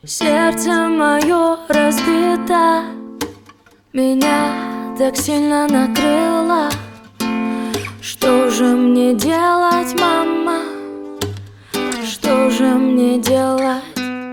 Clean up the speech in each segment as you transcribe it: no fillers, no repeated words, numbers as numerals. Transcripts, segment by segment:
Сердце мое разбито, меня так сильно накрыло. Что же мне делать, мама? Что же мне делать?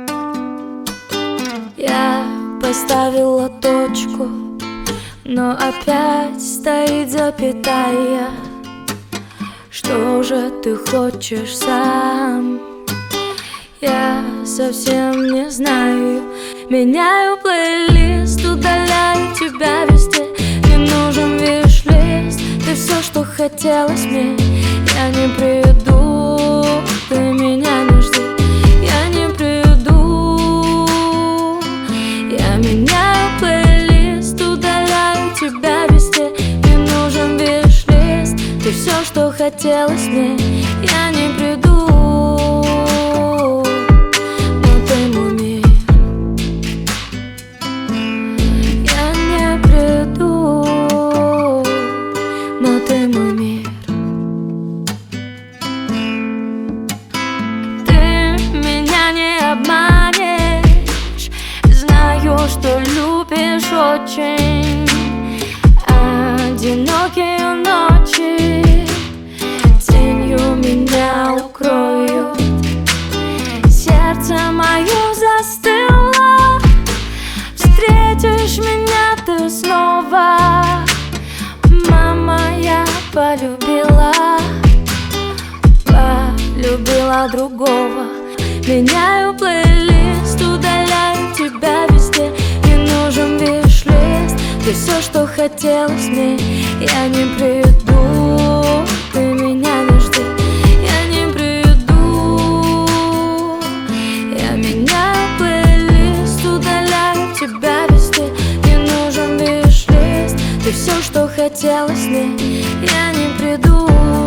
Я поставила точку, но опять стоит запятая. Что же ты хочешь сам? Я совсем не знаю. Меняю плейлист, удаляю тебя везде. Не нужен виш-лист, ты все, что хотелось мне. Я не приду, ты меня не жди. Я не приду. Я меняю плейлист, удаляю тебя везде. Не нужен виш-лист, ты все, что хотелось мне. Я не приду. Что любишь очень. Одинокие ночи тенью меня укроют. Сердце мое застыло. Встретишь меня ты снова. Мама, я полюбила другого. Меняю плейлист, удаляю тебя везде. Не нужен виш-лист, ты все, что хотелось мне. Я не приду, ты меня не жди. Я не приду. Я меняю плейлист, удаляю тебя везде. Не нужен виш-лист, ты все, что хотелось мне. Я не приду.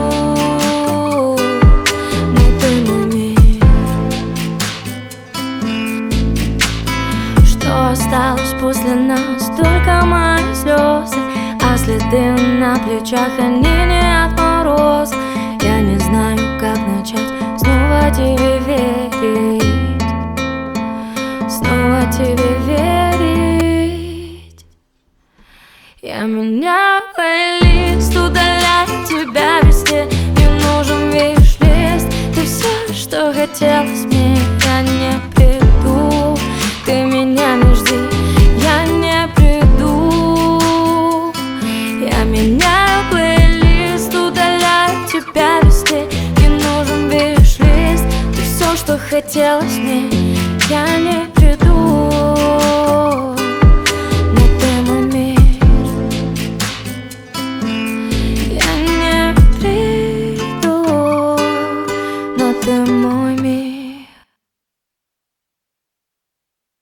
Осталось после нас только мои слезы, а следы на плечах, они не от мороза. Я не знаю, как начать снова тебе верить, снова тебе верить. Я меняю плейлист, удаляю тебя везде. Не нужен виш-лист, ты все, что хотелось мне. Я не приду, ты меня не жди. Я не приду. Я меняю плейлист, удаляю тебя везде. Не нужен виш-лист, ты все, что хотелось мне. Я не